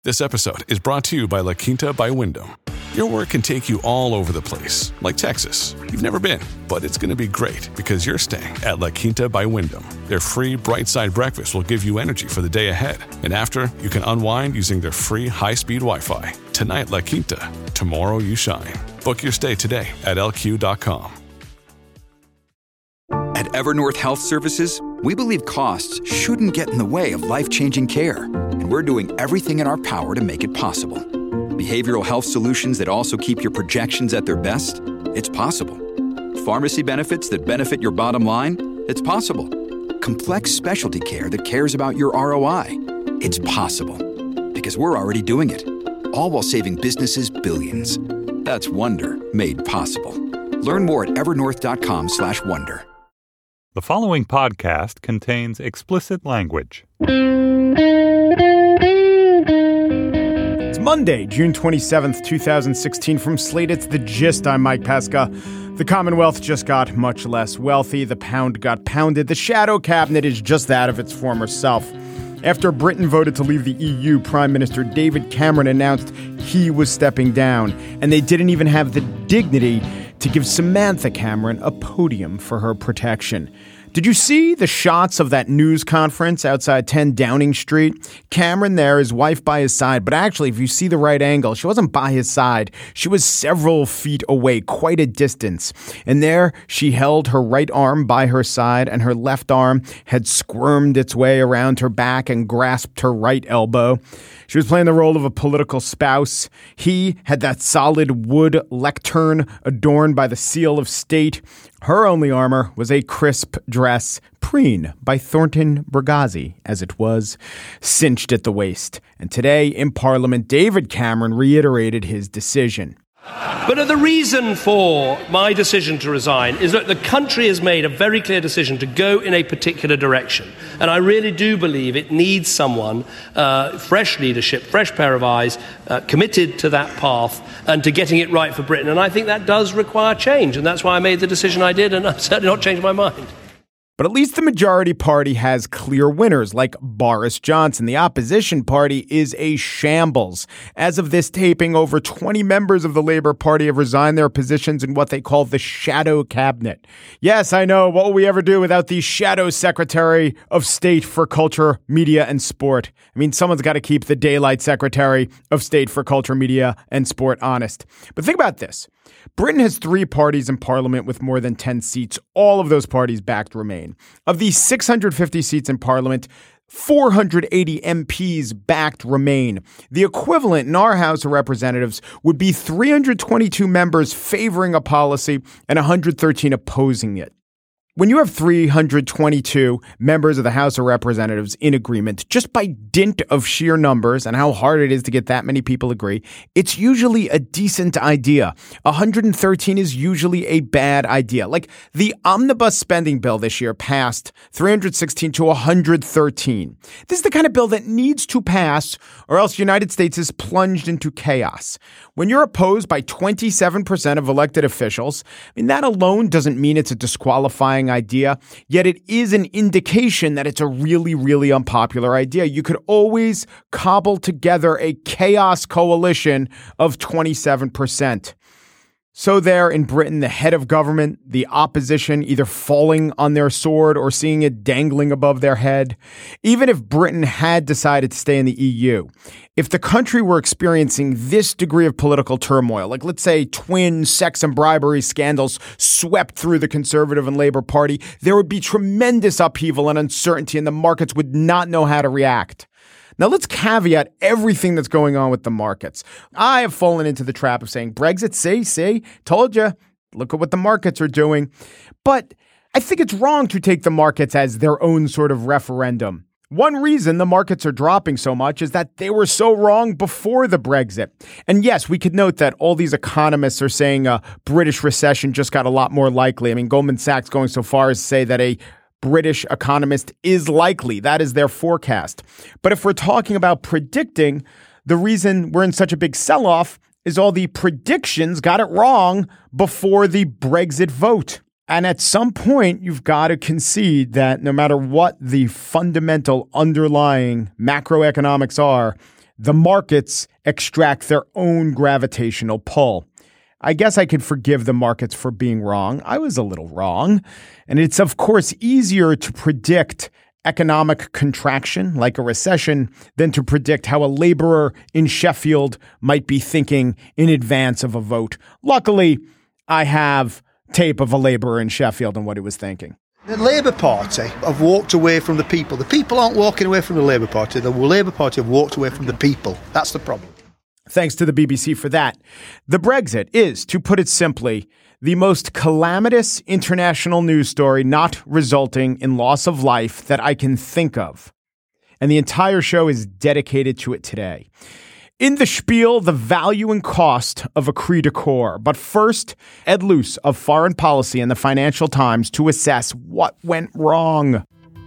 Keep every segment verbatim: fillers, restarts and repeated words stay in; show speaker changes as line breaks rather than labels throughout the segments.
This episode is brought to you by La Quinta by Wyndham. Your work can take you all over the place, like Texas. You've never been, but it's going to be great because you're staying at La Quinta by Wyndham. Their free Bright Side breakfast will give you energy for the day ahead. And after, you can unwind using their free high-speed Wi-Fi. Tonight, La Quinta. Tomorrow, you shine. Book your stay today at L Q dot com.
At Evernorth Health Services, we believe costs shouldn't get in the way of life-changing care. And we're doing everything in our power to make it possible. Behavioral health solutions that also keep your projections at their best? It's possible. Pharmacy benefits that benefit your bottom line? It's possible. Complex specialty care that cares about your R O I? It's possible. Because we're already doing it. All while saving businesses billions. That's Wonder made possible. Learn more at evernorth.com slash wonder.
The following podcast contains explicit language.
It's Monday, June twenty-seventh, twenty sixteen. From Slate, it's The Gist. I'm Mike Pesca. The Commonwealth just got much less wealthy. The pound got pounded. The shadow cabinet is just that of its former self. After Britain voted to leave the E U, Prime Minister David Cameron announced he was stepping down. And they didn't even have the dignity to give Samantha Cameron a podium for her protection. Did you see the shots of that news conference outside ten Downing Street? Cameron there, his wife by his side. But actually, if you see the right angle, she wasn't by his side. She was several feet away, quite a distance. And there she held her right arm by her side, and her left arm had squirmed its way around her back and grasped her right elbow. She was playing the role of a political spouse. He had that solid wood lectern adorned by the seal of state. Her only armor was a crisp dress, preen by Thornton Burgazzi, as it was, cinched at the waist. And today in Parliament, David Cameron reiterated his decision.
But the reason for my decision to resign is that the country has made a very clear decision to go in a particular direction. And I really do believe it needs someone, uh, fresh leadership, fresh pair of eyes, uh, committed to that path and to getting it right for Britain. And I think that does require change. And that's why I made the decision I did. And I've certainly not changed my mind.
But at least the majority party has clear winners, like Boris Johnson. The opposition party is a shambles. As of this taping, over twenty members of the Labour Party have resigned their positions in what they call the shadow cabinet. Yes, I know. What will we ever do without the shadow secretary of state for culture, media, and sport? I mean, someone's got to keep the daylight secretary of state for culture, media, and sport honest. But think about this. Britain has three parties in Parliament with more than ten seats. All of those parties backed Remain. Of the six hundred fifty seats in Parliament, four hundred eighty M Ps backed Remain. The equivalent in our House of Representatives would be three hundred twenty-two members favoring a policy and one hundred thirteen opposing it. When you have three hundred twenty-two members of the House of Representatives in agreement, just by dint of sheer numbers and how hard it is to get that many people agree, it's usually a decent idea. one hundred thirteen is usually a bad idea. Like the omnibus spending bill this year passed three hundred sixteen to one hundred thirteen. This is the kind of bill that needs to pass or else the United States is plunged into chaos. When you're opposed by twenty-seven percent of elected officials, I mean, that alone doesn't mean it's a disqualifying idea, yet it is an indication that it's a really, really unpopular idea. You could always cobble together a chaos coalition of twenty-seven percent. So there in Britain, the head of government, the opposition either falling on their sword or seeing it dangling above their head. Even if Britain had decided to stay in the E U, if the country were experiencing this degree of political turmoil, like let's say twin sex and bribery scandals swept through the Conservative and Labour Party, there would be tremendous upheaval and uncertainty and the markets would not know how to react. Now, let's caveat everything that's going on with the markets. I have fallen into the trap of saying Brexit, see, see, told you, look at what the markets are doing. But I think it's wrong to take the markets as their own sort of referendum. One reason the markets are dropping so much is that they were so wrong before the Brexit. And yes, we could note that all these economists are saying a British recession just got a lot more likely. I mean, Goldman Sachs going so far as to say that a British economist is likely. That is their forecast. But if we're talking about predicting, the reason we're in such a big sell-off is all the predictions got it wrong before the Brexit vote. And at some point, you've got to concede that no matter what the fundamental underlying macroeconomics are, the markets extract their own gravitational pull. I guess I could forgive the markets for being wrong. I was a little wrong. And it's, of course, easier to predict economic contraction, like a recession, than to predict how a laborer in Sheffield might be thinking in advance of a vote. Luckily, I have tape of a laborer in Sheffield and what he was thinking.
The Labour Party have walked away from the people. The people aren't walking away from the Labour Party. The Labour Party have walked away from the people. That's the problem.
Thanks to the B B C for that. The Brexit is, to put it simply, the most calamitous international news story not resulting in loss of life that I can think of. And the entire show is dedicated to it today. In the spiel, the value and cost of a cri de coeur. But first, Ed Luce of Foreign Policy and the Financial Times to assess what went wrong.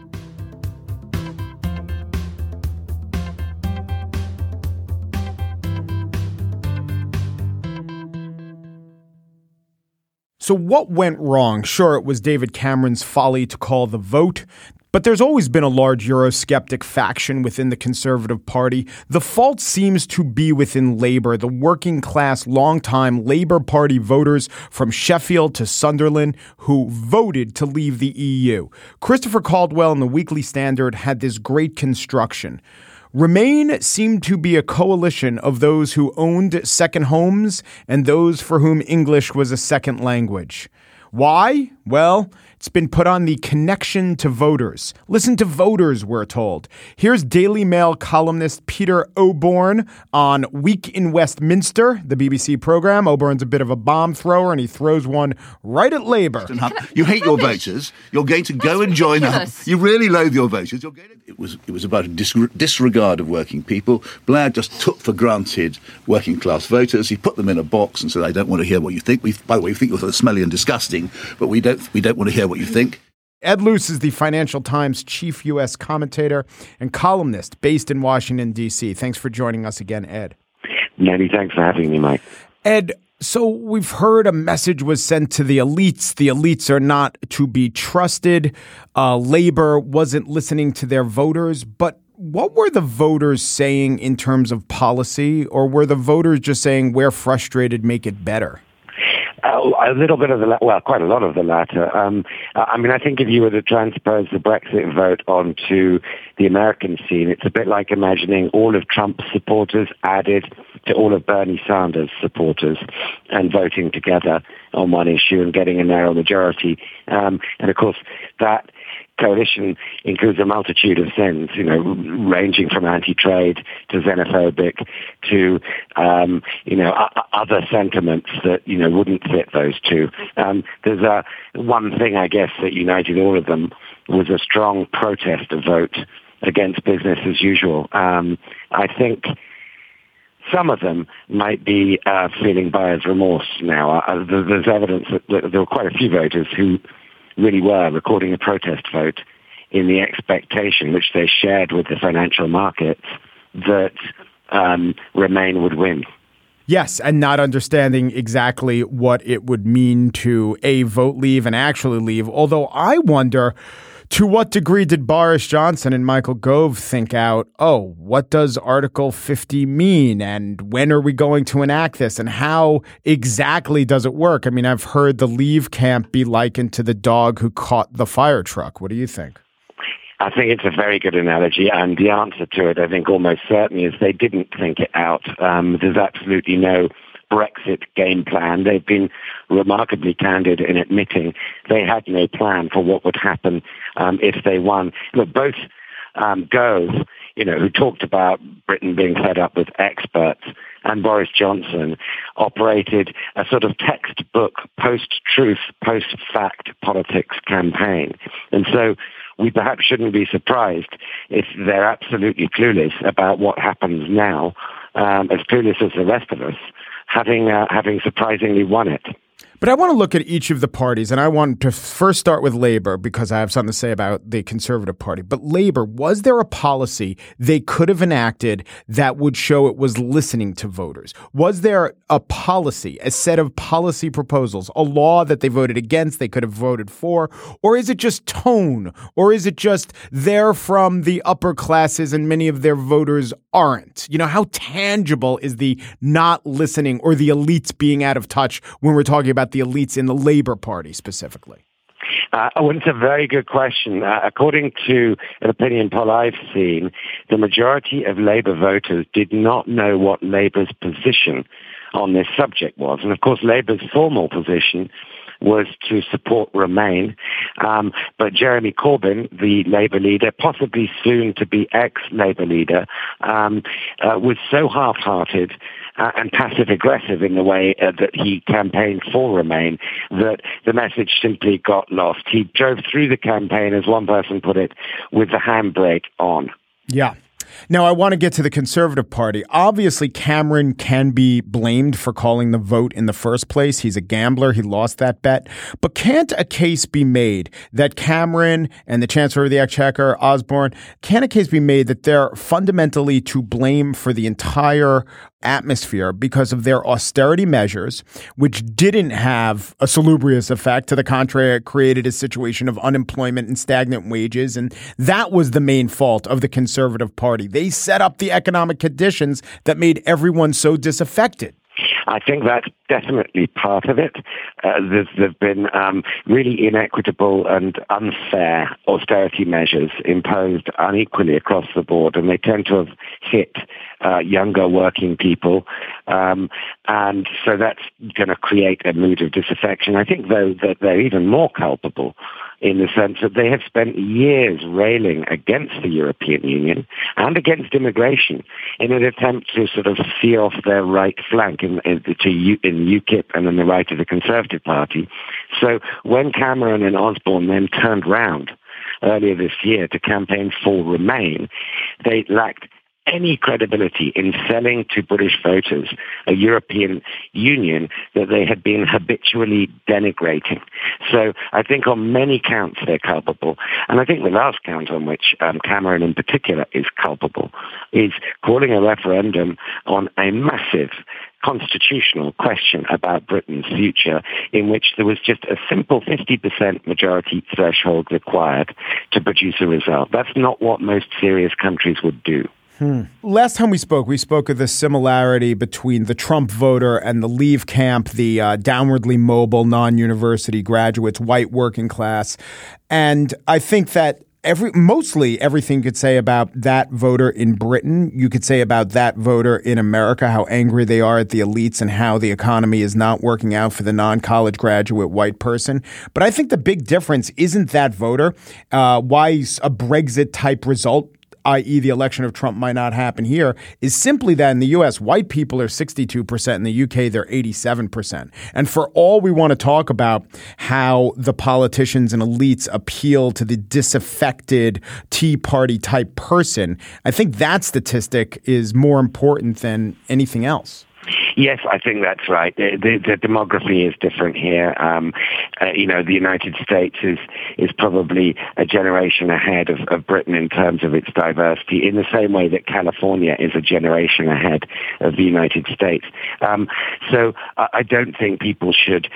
So what went wrong? Sure, it was David Cameron's folly to call the vote, but there's always been a large Eurosceptic faction within the Conservative Party. The fault seems to be within Labour, the working class, longtime Labour Party voters from Sheffield to Sunderland who voted to leave the E U. Christopher Caldwell in the Weekly Standard had this great construction. Remain seemed to be a coalition of those who owned second homes and those for whom English was a second language. Why? Well, it's been put on the connection to voters. Listen to voters, we're told. Here's Daily Mail columnist Peter Oborne on Week in Westminster, the B B C program. Oborne's a bit of a bomb thrower, and he throws one right at Labour.
You hate your voters. You're going to go and join up. You really loathe your voters. You're going to... It was it was about a disregard of working people. Blair just took for granted working class voters. He put them in a box and said, "I don't want to hear what you think. We, by the way, we think you're sort of smelly and disgusting, but we don't we don't want to hear what you think."
Ed Luce is the Financial Times chief U S commentator and columnist based in Washington, D C. Thanks for joining us again, Ed.
Many thanks for having me, Mike.
Ed, so we've heard a message was sent to the elites. The elites are not to be trusted. Uh, Labor wasn't listening to their voters. But what were the voters saying in terms of policy? Or were the voters just saying, we're frustrated, make it better?
Uh, a little bit of the, well, quite a lot of the latter. Um, I mean, I think if you were to transpose the Brexit vote onto the American scene, it's a bit like imagining all of Trump's supporters added to all of Bernie Sanders' supporters and voting together on one issue and getting a narrow majority. Um, and of course, that coalition includes a multitude of sins, you know, ranging from anti-trade to xenophobic to, um, you know, uh, other sentiments that, you know, wouldn't fit those two. Um, there's a, one thing, I guess, that united all of them was a strong protest vote against business as usual. Um, I think some of them might be uh, feeling buyer's remorse now. Uh, there's evidence that, that there were quite a few voters who really were recording a protest vote in the expectation, which they shared with the financial markets, that um, Remain would win.
Yes, and not understanding exactly what it would mean to, A, vote leave and actually leave. Although I wonder, to what degree did Boris Johnson and Michael Gove think out, oh, what does Article fifty mean? And when are we going to enact this? And how exactly does it work? I mean, I've heard the leave camp be likened to the dog who caught the fire truck. What do you think?
I think it's a very good analogy, and the answer to it, I think, almost certainly is they didn't think it out. Um, there's absolutely no Brexit game plan. They've been remarkably candid in admitting they had no plan for what would happen um, if they won. Look, both um, Gove, you know, who talked about Britain being fed up with experts, and Boris Johnson operated a sort of textbook post-truth, post-fact politics campaign. And so we perhaps shouldn't be surprised if they're absolutely clueless about what happens now, um, as clueless as the rest of us, having uh, having surprisingly won it.
But I want to look at each of the parties, and I want to first start with Labour because I have something to say about the Conservative Party. But Labour, was there a policy they could have enacted that would show it was listening to voters? Was there a policy, a set of policy proposals, a law that they voted against, they could have voted for? Or is it just tone? Or is it just they're from the upper classes and many of their voters aren't? You know, how tangible is the not listening or the elites being out of touch when we're talking about the elites in the Labour Party specifically?
Uh, well, it's a very good question. Uh, according to an opinion poll I've seen, the majority of Labour voters did not know what Labour's position on this subject was. And of course, Labour's formal position was to support Remain. Um, but Jeremy Corbyn, the Labour leader, possibly soon to be ex-Labour leader, um, uh, was so half-hearted uh, and passive-aggressive in the way uh, that he campaigned for Remain that the message simply got lost. He drove through the campaign, as one person put it, with the handbrake on.
Yeah. Now, I want to get to the Conservative Party. Obviously, Cameron can be blamed for calling the vote in the first place. He's a gambler. He lost that bet. But can't a case be made that Cameron and the Chancellor of the Exchequer, Osborne, can a case be made that they're fundamentally to blame for the entire atmosphere because of their austerity measures, which didn't have a salubrious effect. To the contrary, it created a situation of unemployment and stagnant wages. And that was the main fault of the Conservative Party. They set up the economic conditions that made everyone so disaffected.
I think that's definitely part of it. Uh, there's, there've been um, really inequitable and unfair austerity measures imposed unequally across the board, and they tend to have hit uh, younger working people. Um, and so that's going to create a mood of disaffection. I think, though, that they're even more culpable in the sense that they have spent years railing against the European Union and against immigration in an attempt to sort of see off their right flank in, in, to, in UKIP and in the right of the Conservative Party. So when Cameron and Osborne then turned round earlier this year to campaign for Remain, they lacked any credibility in selling to British voters a European Union that they had been habitually denigrating. So I think on many counts they're culpable. And I think the last count on which um, Cameron in particular is culpable is calling a referendum on a massive constitutional question about Britain's future, in which there was just a simple fifty percent majority threshold required to produce a result. That's not what most serious countries would do.
Hmm. Last time we spoke, we spoke of the similarity between the Trump voter and the Leave camp, the uh, downwardly mobile, non-university graduates, white working class. And I think that every mostly everything you could say about that voter in Britain, you could say about that voter in America, how angry they are at the elites and how the economy is not working out for the non-college graduate white person. But I think the big difference isn't that voter, uh, why a Brexit-type result, that is the election of Trump might not happen here, is simply that in the U S, white people are sixty-two percent. In the U K, they're eighty-seven percent. And for all we want to talk about how the politicians and elites appeal to the disaffected Tea Party type person, I think that statistic is more important than anything else.
Yes, I think that's right. The, the, the demography is different here. Um, uh, you know, the United States is is probably a generation ahead of, of Britain in terms of its diversity, in the same way that California is a generation ahead of the United States. Um, so I, I don't think people should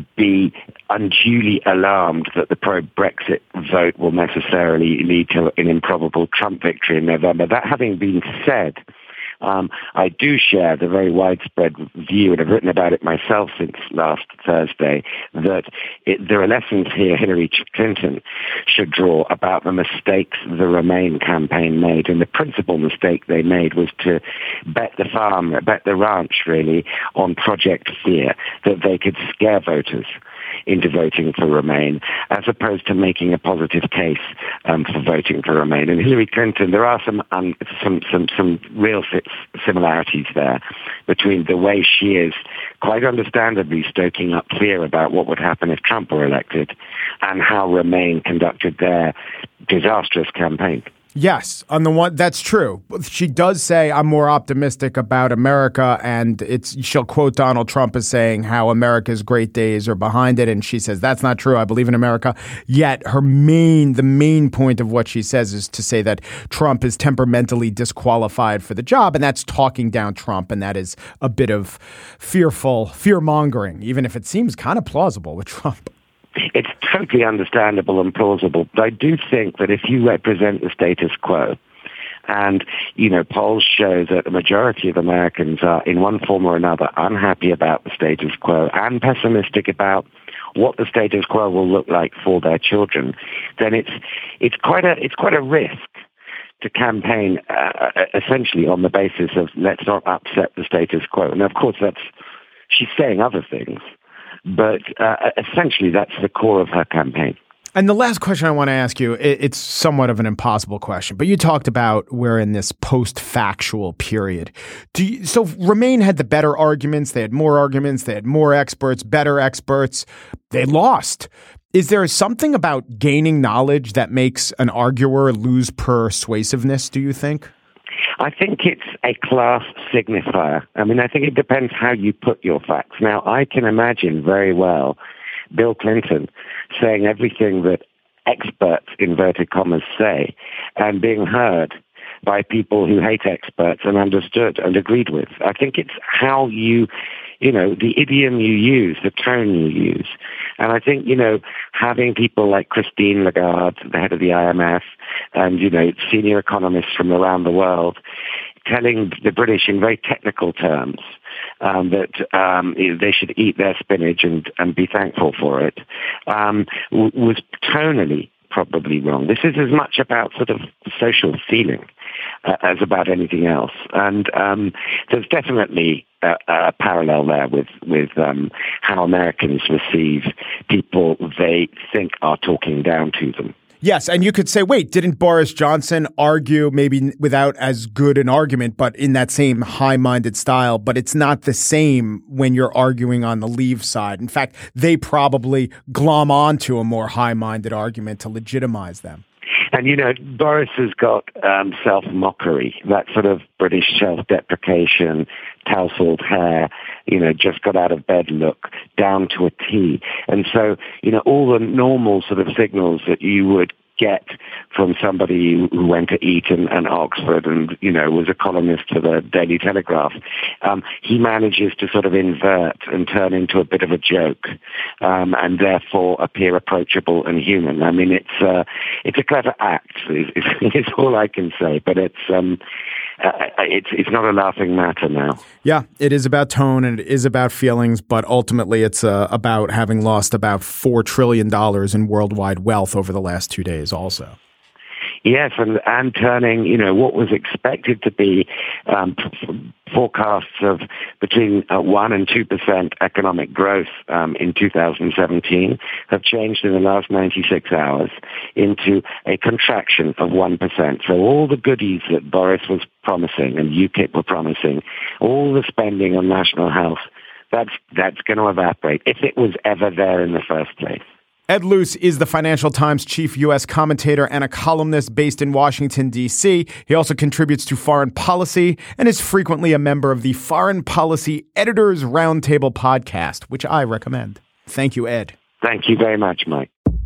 be unduly alarmed that the pro-Brexit vote will necessarily lead to an improbable Trump victory in November. That having been said, Um, I do share the very widespread view, and I've written about it myself since last Thursday, that it, there are lessons here Hillary Clinton should draw about the mistakes the Remain campaign made. And the principal mistake they made was to bet the farm, bet the ranch, really, on Project Fear, that they could scare voters into voting for Remain, as opposed to making a positive case um, for voting for Remain. And Hillary Clinton, there are some um, some some some real similarities there between the way she is quite understandably stoking up fear about what would happen if Trump were elected, and how Remain conducted their disastrous campaign.
Yes, on the one, that's true. She does say, I'm more optimistic about America, and it's she'll quote Donald Trump as saying how America's great days are behind it. And she says, that's not true. I believe in America. Yet her main, the main point of what she says is to say that Trump is temperamentally disqualified for the job. And that's talking down Trump. And that is a bit of fearful, fear mongering, even if it seems kind of plausible with Trump.
It's totally understandable and plausible, but I do think that if you represent the status quo, and, you know, polls show that the majority of Americans are, in one form or another, unhappy about the status quo and pessimistic about what the status quo will look like for their children, then it's it's quite a it's quite a risk to campaign uh, essentially on the basis of let's not upset the status quo. And of course, that's she's saying other things. But uh, essentially, that's the core of her campaign.
And the last question I want to ask you, it's somewhat of an impossible question, but you talked about we're in this post-factual period. Do you, so Remain had the better arguments. They had more arguments. They had more experts, better experts. They lost. Is there something about gaining knowledge that makes an arguer lose persuasiveness, do you think?
I think it's a class signifier. I mean, I think it depends how you put your facts. Now, I can imagine very well Bill Clinton saying everything that experts, inverted commas, say and being heard by people who hate experts and understood and agreed with. I think it's how you, you know, the idiom you use, the tone you use. And I think, you know, having people like Christine Lagarde, the head of the I M F, and, you know, senior economists from around the world telling the British in very technical terms um, that um, they should eat their spinach and, and be thankful for it um, w- was tonally probably wrong. This is as much about sort of social feeling uh, as about anything else. And um, there's definitely a, a parallel there with, with um, how Americans receive people they think are talking down to them.
Yes, and you could say, wait, didn't Boris Johnson argue maybe without as good an argument, but in that same high-minded style? But it's not the same when you're arguing on the Leave side. In fact, they probably glom onto a more high-minded argument to legitimize them.
And, you know, Boris has got um, self-mockery, that sort of British self-deprecation, tousled hair, you know, just got out of bed look, down to a T. And so, you know, all the normal sort of signals that you would get from somebody who went to Eton and Oxford and, you know, was a columnist for the Daily Telegraph, um, he manages to sort of invert and turn into a bit of a joke um, and therefore appear approachable and human. I mean, it's uh, it's a clever act, is, is, is all I can say, but it's um, uh, it's it's not a laughing matter now.
Yeah, it is about tone and it is about feelings, but ultimately it's uh, about having lost about four trillion dollars in worldwide wealth over the last two days also.
Yes, and, and turning, you know, what was expected to be um, forecasts of between uh, one and two percent economic growth um, in two thousand seventeen have changed in the last ninety-six hours into a contraction of one percent. So all the goodies that Boris was promising and UKIP were promising, all the spending on national health, that's that's going to evaporate if it was ever there in the first place.
Ed Luce is the Financial Times chief U S commentator and a columnist based in Washington, D C. He also contributes to Foreign Policy and is frequently a member of the Foreign Policy Editors Roundtable podcast, which I recommend. Thank you, Ed.
Thank you very much, Mike.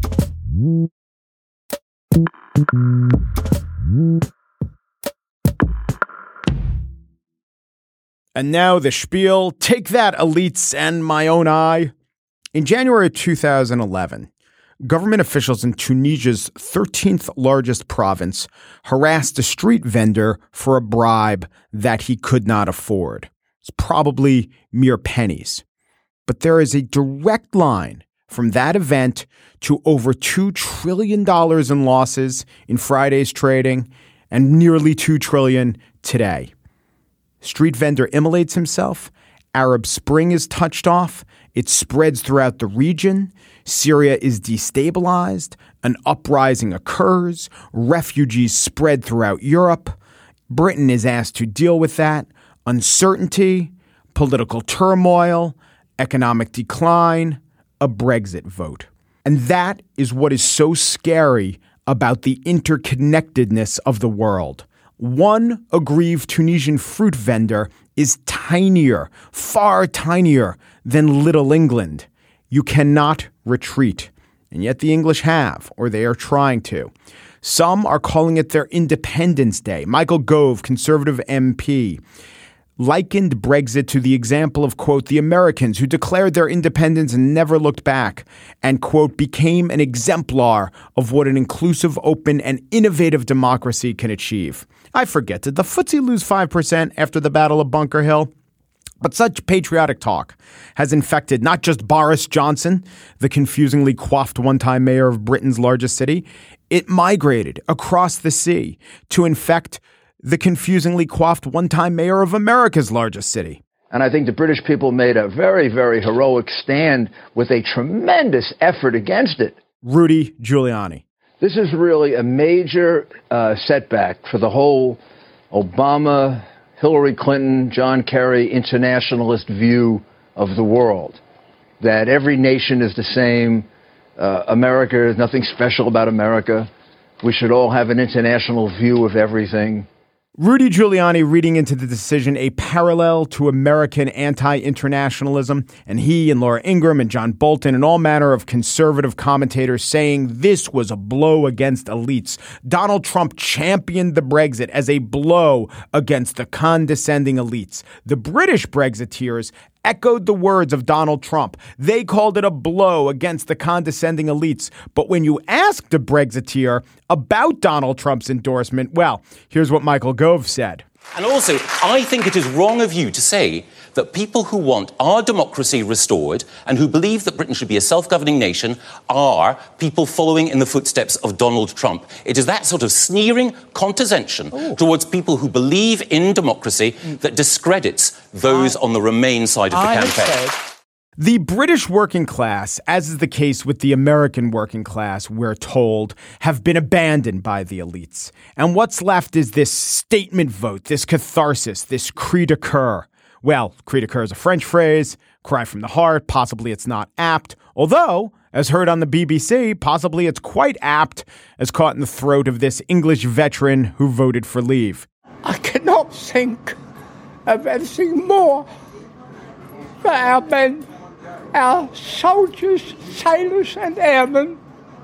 And now the spiel. Take that, elites and my own eye. In January two thousand eleven, government officials in Tunisia's thirteenth largest province harassed a street vendor for a bribe that he could not afford. It's probably mere pennies. But there is a direct line from that event to over two trillion dollars in losses in Friday's trading and nearly two trillion dollars today. Street vendor immolates himself. Arab Spring is touched off. It spreads throughout the region. Syria is destabilized. An uprising occurs. Refugees spread throughout Europe. Britain is asked to deal with that. Uncertainty, political turmoil, economic decline, a Brexit vote. And that is what is so scary about the interconnectedness of the world. One aggrieved Tunisian fruit vendor is tinier, far tinier than Little England. You cannot retreat. And yet the English have, or they are trying to. Some are calling it their Independence Day. Michael Gove, Conservative M P, likened Brexit to the example of, quote, the Americans who declared their independence and never looked back and, quote, became an exemplar of what an inclusive, open, and innovative democracy can achieve. I forget, did the F T S E lose five percent after the Battle of Bunker Hill? But such patriotic talk has infected not just Boris Johnson, the confusingly coiffed one-time mayor of Britain's largest city. It migrated across the sea to infect the confusingly coiffed one-time mayor of America's largest city.
And I think the British people made a very, very heroic stand with a tremendous effort against it.
Rudy Giuliani.
This is really a major uh, setback for the whole Obama, Hillary Clinton, John Kerry internationalist view of the world, that every nation is the same. Uh, America, is nothing special about America. We should all have an international view of everything.
Rudy Giuliani reading into the decision a parallel to American anti-internationalism, and he and Laura Ingraham and John Bolton and all manner of conservative commentators saying this was a blow against elites. Donald Trump championed the Brexit as a blow against the condescending elites. The British Brexiteers echoed the words of Donald Trump. They called it a blow against the condescending elites. But when you asked a Brexiteer about Donald Trump's endorsement, well, here's what Michael Gove said.
And also, I think it is wrong of you to say that people who want our democracy restored and who believe that Britain should be a self-governing nation are people following in the footsteps of Donald Trump. It is that sort of sneering condescension Ooh. towards people who believe in democracy that discredits those I, on the Remain side of the I campaign.
The British working class, as is the case with the American working class, we're told, have been abandoned by the elites. And what's left is this statement vote, this catharsis, this cri de coeur. Well, cri de coeur is a French phrase, cry from the heart. Possibly it's not apt. Although, as heard on the B B C, possibly it's quite apt as caught in the throat of this English veteran who voted for leave.
I cannot think of anything more that our men, our soldiers, sailors and airmen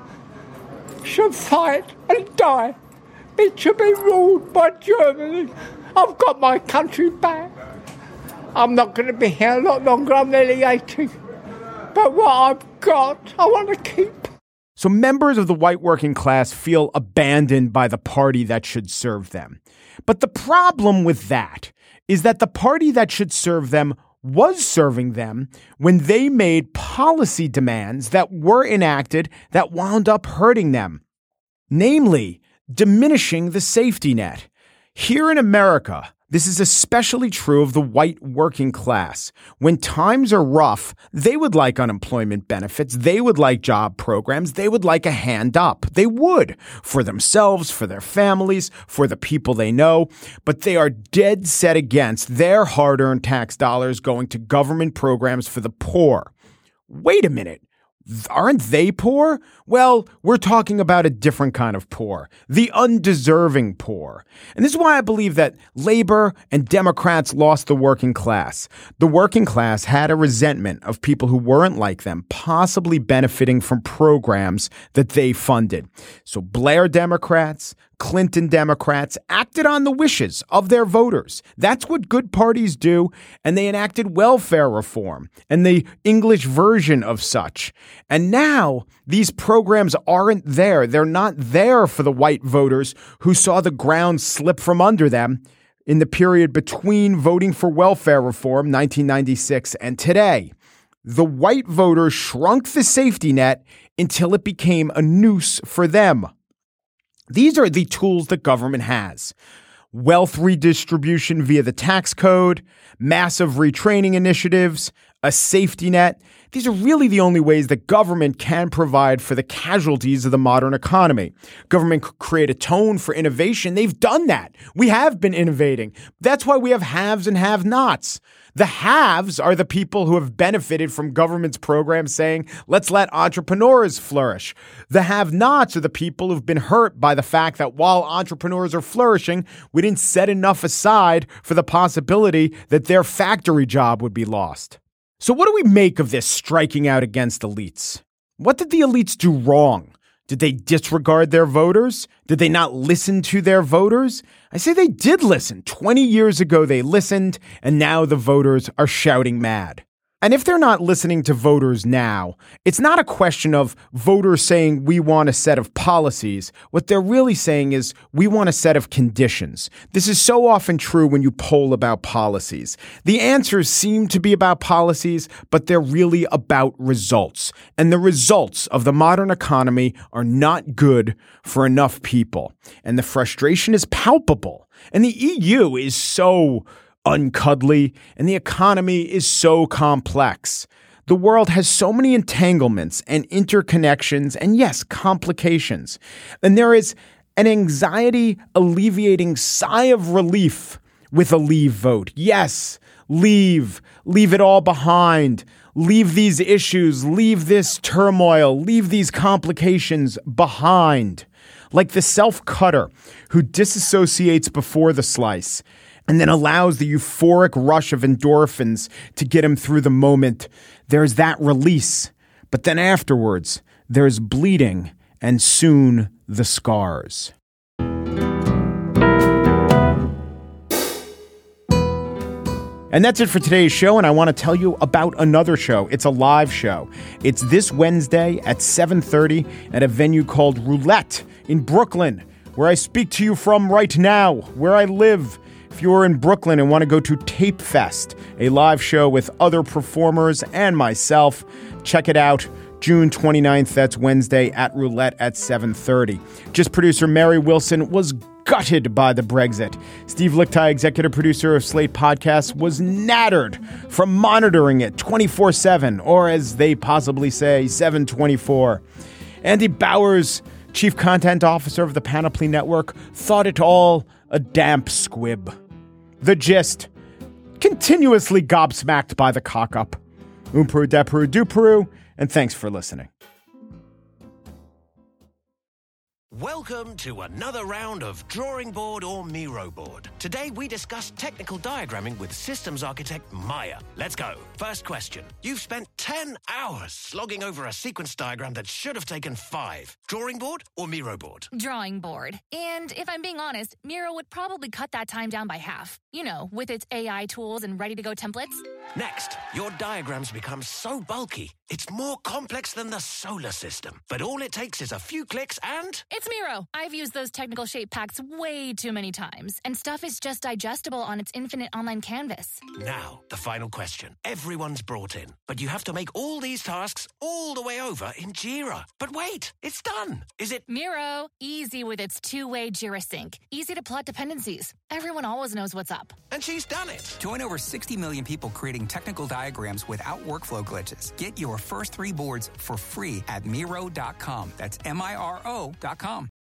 should fight and die. It should be ruled by Germany. I've got my country back. I'm not going to be here a lot longer. I'm nearly eighty. But what I've got, I want to keep.
So members of the white working class feel abandoned by the party that should serve them. But the problem with that is that the party that should serve them was serving them when they made policy demands that were enacted that wound up hurting them, namely diminishing the safety net. Here in America, this is especially true of the white working class. When times are rough, they would like unemployment benefits. They would like job programs. They would like a hand up. They would, for themselves, for their families, for the people they know. But they are dead set against their hard-earned tax dollars going to government programs for the poor. Wait a minute. Aren't they poor? Well, we're talking about a different kind of poor, the undeserving poor. And this is why I believe that Labor and Democrats lost the working class. The working class had a resentment of people who weren't like them, possibly benefiting from programs that they funded. So Blair Democrats, Clinton Democrats acted on the wishes of their voters. That's what good parties do. And they enacted welfare reform and the English version of such. And now these programs aren't there. They're not there for the white voters who saw the ground slip from under them in the period between voting for welfare reform, nineteen ninety-six, and today. The white voters shrunk the safety net until it became a noose for them. These are the tools that government has. Wealth redistribution via the tax code, massive retraining initiatives, a safety net. These are really the only ways that government can provide for the casualties of the modern economy. Government could create a tone for innovation. They've done that. We have been innovating. That's why we have haves and have-nots. The haves are the people who have benefited from government's programs saying, let's let entrepreneurs flourish. The have-nots are the people who've been hurt by the fact that while entrepreneurs are flourishing, we didn't set enough aside for the possibility that their factory job would be lost. So what do we make of this striking out against elites? What did the elites do wrong? Did they disregard their voters? Did they not listen to their voters? I say they did listen. twenty years ago, they listened, and now the voters are shouting mad. And if they're not listening to voters now, it's not a question of voters saying we want a set of policies. What they're really saying is we want a set of conditions. This is so often true when you poll about policies. The answers seem to be about policies, but they're really about results. And the results of the modern economy are not good for enough people. And the frustration is palpable. And the E U is so uncuddly, and the economy is so complex. The world has so many entanglements and interconnections and, yes, complications. And there is an anxiety-alleviating sigh of relief with a leave vote. Yes, leave. Leave it all behind. Leave these issues. Leave this turmoil. Leave these complications behind. Like the self-cutter who disassociates before the slice and then allows the euphoric rush of endorphins to get him through the moment. There's that release. But then afterwards, there's bleeding and soon the scars. And that's it for today's show, and I want to tell you about another show. It's a live show. It's this Wednesday at seven thirty at a venue called Roulette in Brooklyn, where I speak to you from right now, where I live. If you're in Brooklyn and want to go to Tape Fest, a live show with other performers and myself, check it out. June twenty-ninth, that's Wednesday at Roulette at seven thirty. Just producer Mary Wilson was gutted by the Brexit. Steve Lickteig, executive producer of Slate Podcasts, was nattered from monitoring it twenty-four seven, or as they possibly say, seven twenty-four. Andy Bowers, chief content officer of the Panoply Network, thought it all a damp squib. The gist, continuously gobsmacked by the cock-up. Oomperu, deperu, duperu, and thanks for listening.
Welcome to another round of Drawing Board or Miro Board. Today we discuss technical diagramming with systems architect Maya. Let's go. First question. You've spent ten hours slogging over a sequence diagram that should have taken five. Drawing board or Miro board?
Drawing board. And if I'm being honest, Miro would probably cut that time down by half. You know, with its A I tools and ready-to-go templates.
Next, your diagrams become so bulky, it's more complex than the solar system. But all it takes is a few clicks and...
It's Miro. I've used those technical shape packs way too many times, and stuff is just digestible on its infinite online canvas.
Now, the final question. Everyone's brought in, but you have to make all these tasks all the way over in Jira. But wait, it's done. Is it...
Miro. Easy with its two-way Jira sync. Easy to plot dependencies. Everyone always knows what's up.
And she's done it.
Join over sixty million people creating technical diagrams without workflow glitches. Get your first three boards for free at Miro dot com. That's M I R O dot com.